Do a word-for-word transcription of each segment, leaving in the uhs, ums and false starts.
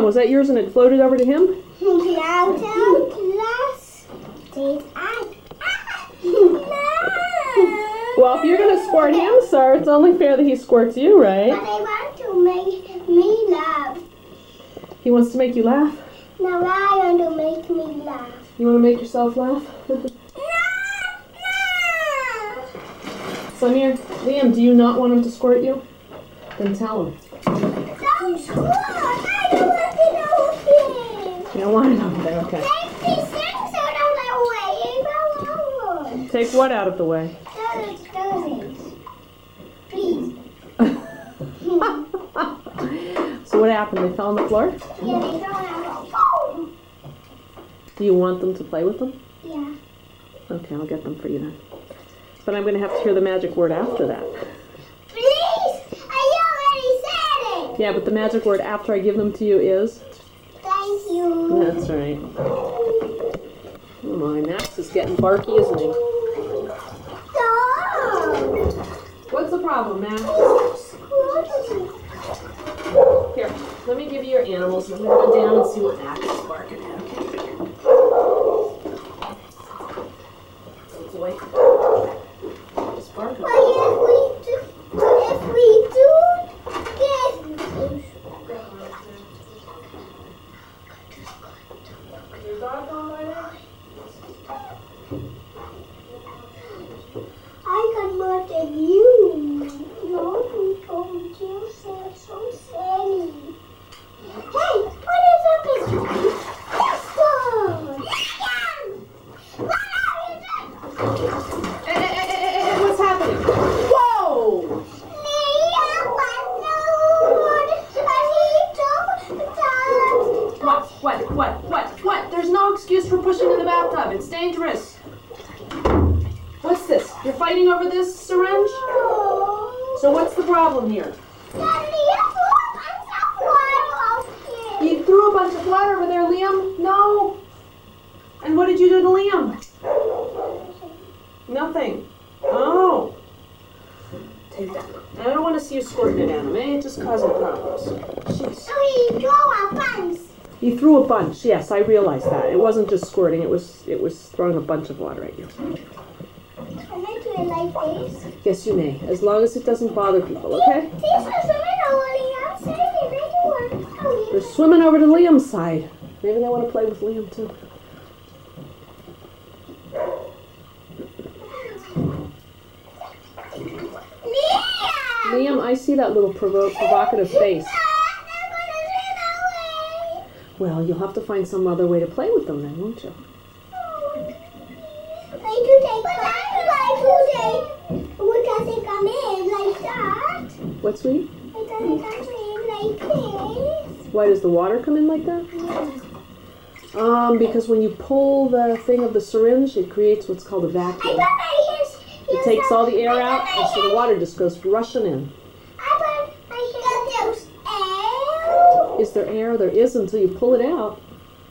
was that yours and it floated over to him? Well, if you're going to squirt him, sir, it's only fair that he squirts you, right? But I want to make me laugh. He wants to make you laugh? Now I want to make me laugh. You want to make yourself laugh? Samir, Liam, do you not want him to squirt you? Then tell him. Don't squirt! I don't want it over here. You don't want it over there, okay. Take these things out of the way. Take what out of the way? Those, those things. Please. So what happened? They fell on the floor? Yeah, they don't have a phone. Do you want them to play with them? Yeah. Okay, I'll get them for you then. But I'm going to have to hear the magic word after that. Please! I already said it! Yeah, but the magic word after I give them to you is? Thank you. That's right. Oh my, Max is getting barky, isn't he? Stop! What's the problem, Max? Here, let me give you your animals. I'm going to go down and see what Max is barking at, okay? Good boy. Just barking. But if we do, if we do this, Your dog going by there? I got more than you. No, who told you so, so silly. Hey, what is up with this one? What are you doing? Hey, hey, hey, hey, hey, what's happening? Whoa! Liam was nude, and he took that. What, what, what, what, what? There's no excuse for pushing in the bathtub. It's dangerous. What's this? You're fighting over this syringe? So what's the problem here? You threw a bunch of blood over there, Liam? No. And what did you do to Liam? Nothing. Oh. Take that. I don't want to see you squirting it at him, eh? It's just causing problems. Jeez. So he threw a bunch. You threw a bunch. Yes, I realized that. It wasn't just squirting. It was it was throwing a bunch of water at you. Can I do it like this? Yes, you may. As long as it doesn't bother people, okay? These are swimming over the outside and I don't want to. They're swimming over to Liam's side. Maybe they want to play with Liam, too. Liam! Liam, I see that little provo- provocative face. Well, you'll have to find some other way to play with them then, won't you? Like to take like to take what does it come in like that? What, sweetie? It doesn't come in like this. Why does the water come in like that? Yeah. Um, because when you pull the thing of the syringe, it creates what's called a I vacuum. thought I hear, It takes all the air out, and so the water just goes rushing in. I thought I hear those air. Is there air? There is until you pull it out.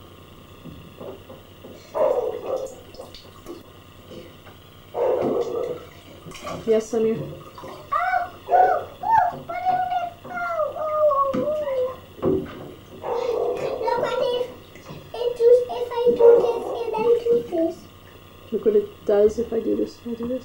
Yes, Samir? Oh, oh, oh, what is it? Oh, oh, oh, oh. Look what if, it does, if I do this and then do this. Look what it does if I do this, if I do this.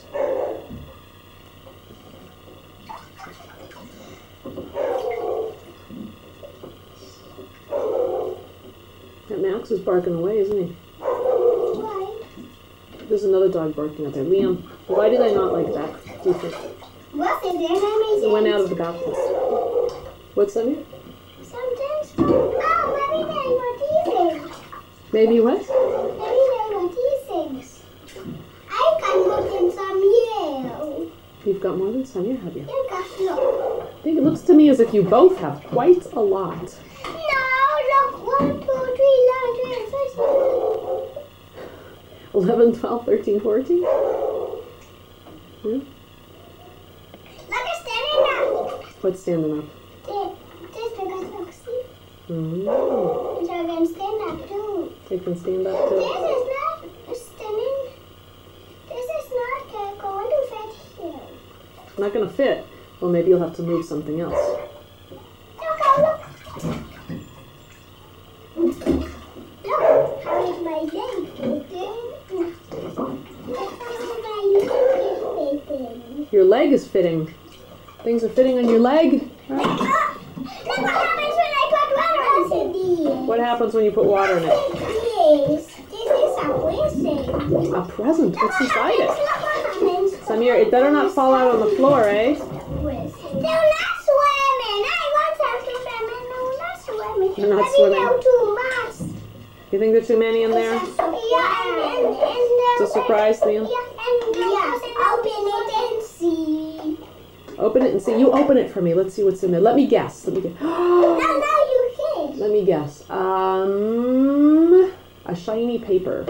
That Max is barking away, isn't he? Why? There's another dog barking out there. Liam, why did I not like that? Do you think? What's it? Their name is It went out of the bathtub. What's that mean? Sometimes. Oh, maybe they were teasing. Maybe what? Maybe they were teasing. I can put in some yellow. You've got more than Sonia, have you? You got look. I think it looks to me as if you both have quite a lot. No, look. One, two, three, eleven, twelve, thirteen. eleven, twelve, thirteen, fourteen? Yeah. Look, it's standing up. What's standing up? This, this because look, see? Oh, And so I can stand up too. they can stand up This too. is not standing. This is not uh, going to fit here. Not going to fit. Well, maybe you'll have to move something else. Look, oh, look. leg is fitting. Things are fitting on your leg. Look what happens when I put water in this. What happens when you put water in it? This. This is a present. A present? What's inside it? Look what happens. Samir, it better not fall out on the floor, eh? They're not swimming. I want them to swim and no, not swimming. They're not Maybe swimming. they're too much. You think there's too many in there? Yeah, and, and, and It's a surprise, Liam. Yeah, and yeah, open it and see. Open it and see. You open it for me. Let's see what's in there. Let me guess. Let me guess. No, no, you can't. Let me guess. Um, a shiny paper.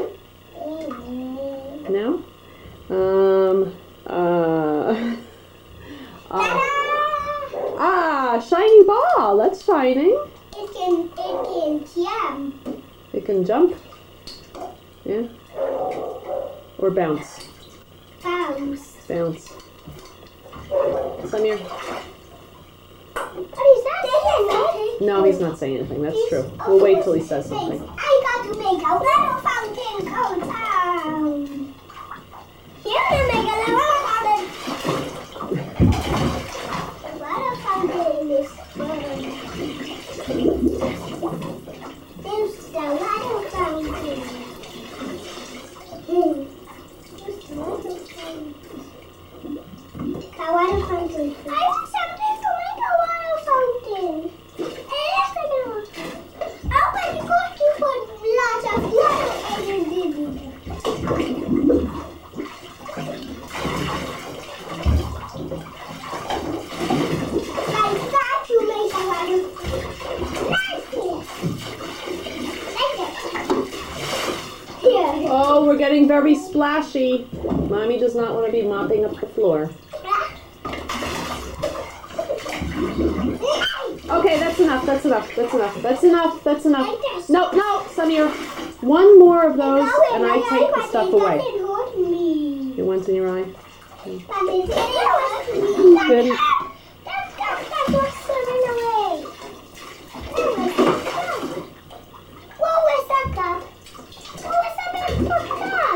No? Um, uh, uh, ah, shiny ball. That's shining. It can, it can jump. It can jump. Yeah. Or bounce. Bounce. Bounce. Samir. What is that? No, he's not saying anything. That's true. We'll wait till he says something. I got to make a water fountain go down. Here to make a water fountain. The water fountain is fun. There's the water fountain. Hmm. There's the water fountain. The water fountain. I want something to make a water fountain. And let's take a look. Oh, but you got to put lots of water in the Like that to make a water like it. Here. Oh, we're getting very splashy. Mommy does not want to be mopping up the floor. Okay, that's enough. That's enough. That's enough. That's enough. That's enough. No, no, Samir. One more of those, and I take the stuff away. It went in your eye. Good. Good. That, that, that was swimming away. What was that cup? What was that big cup?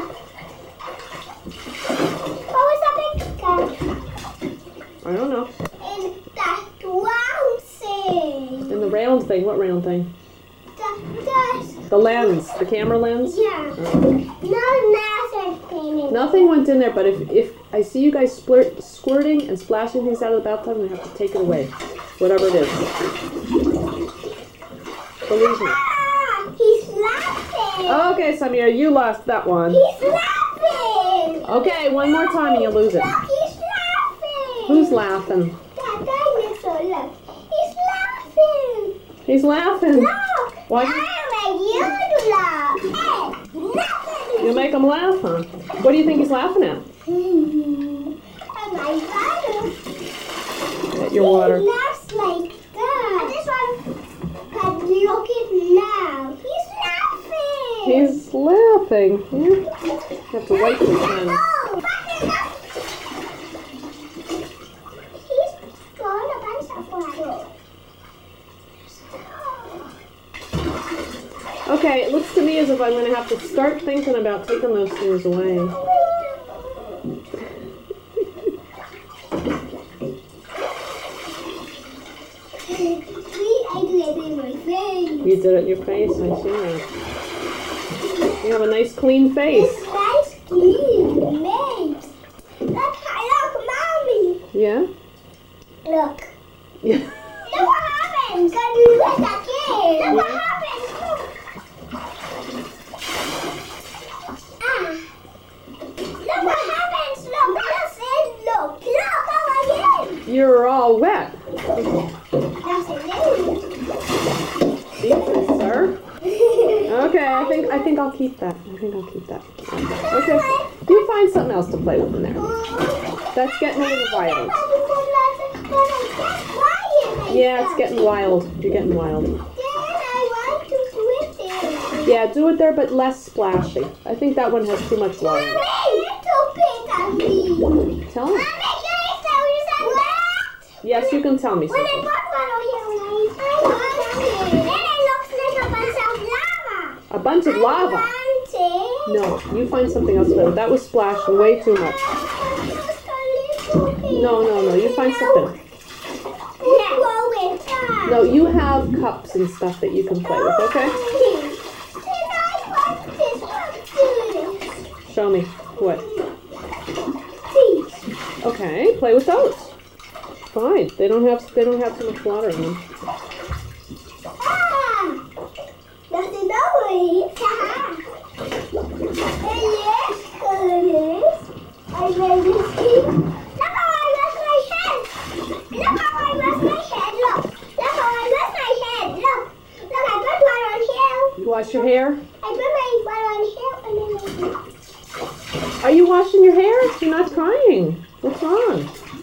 What was that big cup? I don't know. And that round thing. And the round thing. What round thing? The, the, The lens. The camera lens? yeah. Oh. No, nothing came. Nothing went in there, but if, if I see you guys splurt, squirting and splashing things out of the bathtub, I'm going to have to take it away. Whatever it is. Believe me. Ah, he's laughing. Okay, Samir, you lost that one. He's laughing. Okay, one more time and you lose it. Look, he's laughing. Who's laughing? That dinosaur, look. He's laughing. He's laughing. Look. Why? I make you to laugh. Hey, nothing. You make him laugh, huh? What do you think he's laughing at? Hmm. And my father. At your water. He laughs like that. And this one. But look at now. He's laughing. He's laughing. Yeah. You have to wipe his hands. Oh, he's throwing a bunch of water. Okay, it looks to me as if I'm going to have to start thinking about taking those things away. I do it in my face. You did it in your face, I see that. You have a nice clean face. It's nice clean mate. Look, look, mommy. Yeah? Look. Yeah. Look what happens. Can you look at that kid? Look what happens. Look. Ah. Look what happens. Look. That's it. Look. Look how I am. You're all wet. That's it. See, sir? Okay, I think I think I'll keep that. I think I'll keep that. Okay. You find something else to play with in there. That's getting a little wild. Yeah, it's getting wild. You're getting wild. Then I want to do it there. Yeah, do it there, but less splashy. I think that one has too much water. Mommy, little bit on me. Tell me. Mommy, can I tell you something? Yes, you can tell me When I something. put water here, when I then it looks like a bunch of lava. A bunch of lava. I want it. No, you find something else better. That was splashing way too much. Just a little bit. No, no, no. You find something. No, you have cups and stuff that you can play with, okay? Show me. What? Okay, play with those. Fine. They don't have they don't have too much water in them. I made this key. Look how I lost my head. Look how I lost my head. Look. Look how I lost my head. Look. Look, I put one on here. You wash your hair? I put my one on here and then I... Are you washing your hair? You're not crying. What's wrong?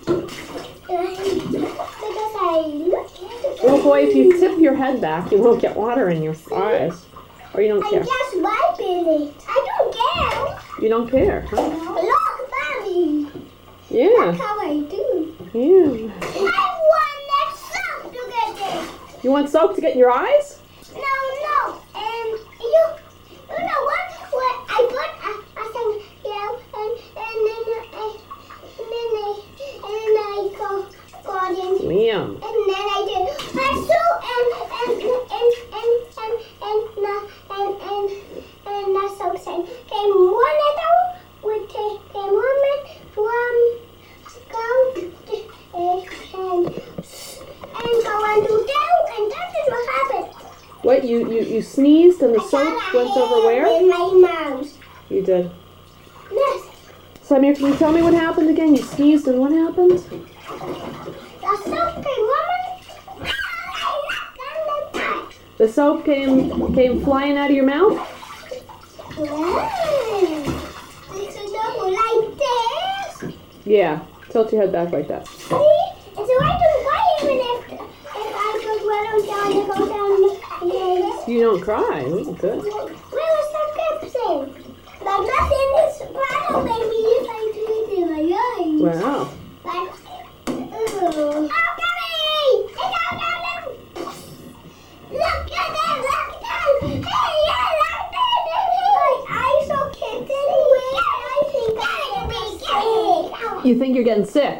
Because I look. Well, boy, if you tip your head back, you won't get water in your eyes. Or you don't care. I'm just wiping it. I don't care. You don't care, huh? Look, Mommy. Yeah. That's how I do. Yeah. I want that soap to get it. You want soap to get in your eyes? No, no. And you, you know what? What I put a, a thing here, and and then I, and then I, and then I go, go in, Liam. and then I did my soap and and and and and and and and and and the soap thing came one little would take came one man one go and and go and do that, and that is what happened. What, you, you, you sneezed and the soap went over where? In my mouth. You did. Yes. Samir, can you tell me what happened again? You sneezed and what happened? The soap came woman. The soap came came flying out of your mouth? It's a double like this. Yeah. Tilt your head back like that. See? And so I don't cry even if, if I put water down to go down the yes. You don't cry. Oh, good. Where was the pepsin? But nothing is bottle baby if I do it in my eyes. Wow. But, oh, Gabby! It's all down there! Look at that! Look at that! Hey, yeah, look at that! My eyes are kicking away. I think I'm sick. You think you're getting sick?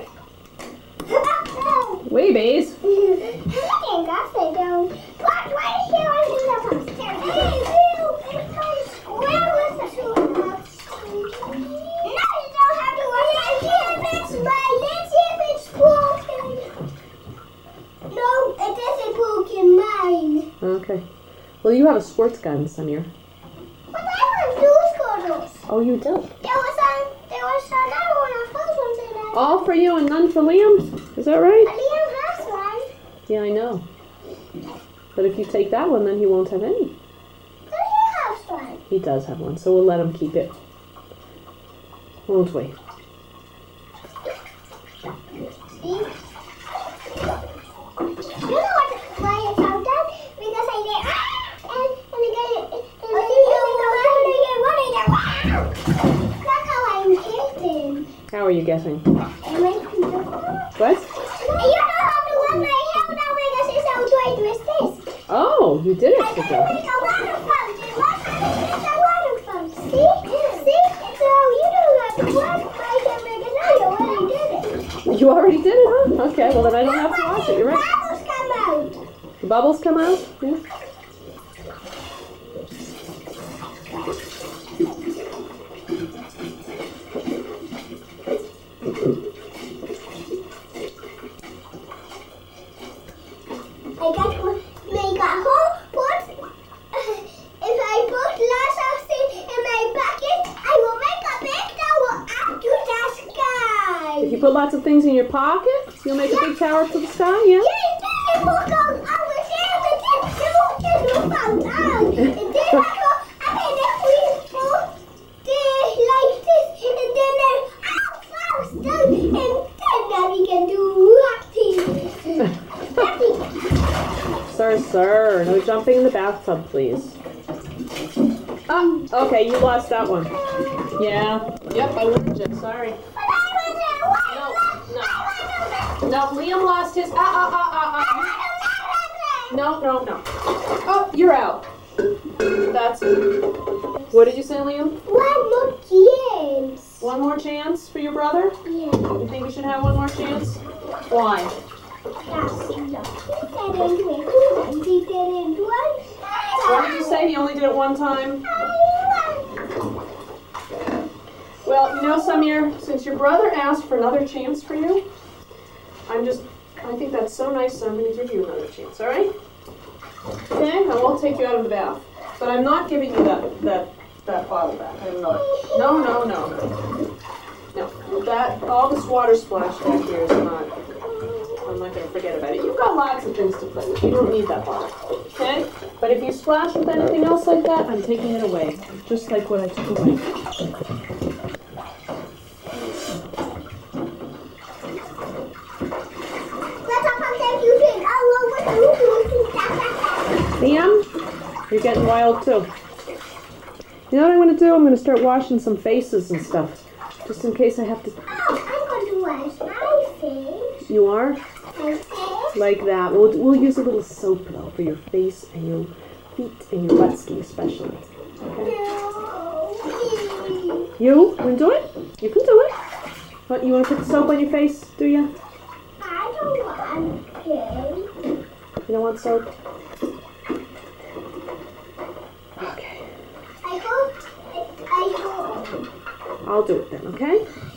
Babies. I think I sit down. What? Why is he on the upstairs? Hey, Bill! Where was the two? No, you don't have to worry. Let's see if it's right. Let's see if it's broken. No, it isn't broken. Mine. Okay. Well, you have a sports gun, Samir. But I have news photos. Oh, you do? There was a, there was another one of those ones in there. All for you and none for Liam? Is that right? Liam has one. Yeah, I know. But if you take that one, then he won't have any. But he has one. He does have one, so we'll let him keep it. Won't we? See? You know what, why I found that? Because I did ah! And, and again, and then you go and I get one in there. Wow! Look how I'm getting. How are you guessing? Am I What? You don't have to rub my hair now because it's so dry with this. Oh, you did it I for can them. make a water fountain. What? It's a water fountain. See? See? So you don't have to rub. I can make it now. You already did it. You already did it, huh? Okay, well then I don't have to wash it. You're right. Bubbles come out. The bubbles come out? Yeah. I got to make a whole pot. If I put lots of things in my bucket, I will make a big tower up to the sky. If you put lots of things in your pocket, you'll make a big tower to the sky, yeah? Yeah, and then I will go over there and then you can do found out. And then I go, okay, then we put this like this, and then I, ow, fast down, and then now we can do nothing. Nothing. Sir, sir, no jumping in the bathtub, please. Ah, okay, you lost that one. Yeah. Yep, I warned you. Sorry. But I was a No, I no. No, Liam lost his. Ah, ah, ah, ah, ah. No, no, no. Oh, you're out. That's it. What did you say, Liam? One more games. One more chance for your brother? Yeah. You think you should have one more chance? Why? What did you say? He only did it one time? Well, you know, Samir, since your brother asked for another chance for you, I'm just, I think that's so nice, so I'm going to give you another chance, all right? Okay, I won't take you out of the bath, but I'm not giving you that that that bottle back. I'm not. No, no, no, no. No, that all this water splash back here is not. I'm not going to forget about it. You've got lots of things to play with. You don't need that bottle, okay? But if you splash with anything else like that, I'm taking it away, just like what I took away. Liam, you're getting wild too. You know what I'm going to do? I'm going to start washing some faces and stuff, just in case I have to. Oh, I'm going to wash my face. You are? My face? Like that. We'll, we'll use a little soap though for your face and your feet and your butt ski especially. Okay? No. You want to do it? You can do it. What, you want to put the soap on your face, do you? I don't want to. You don't want soap? Okay. I hope. I hope. I'll do it then, okay?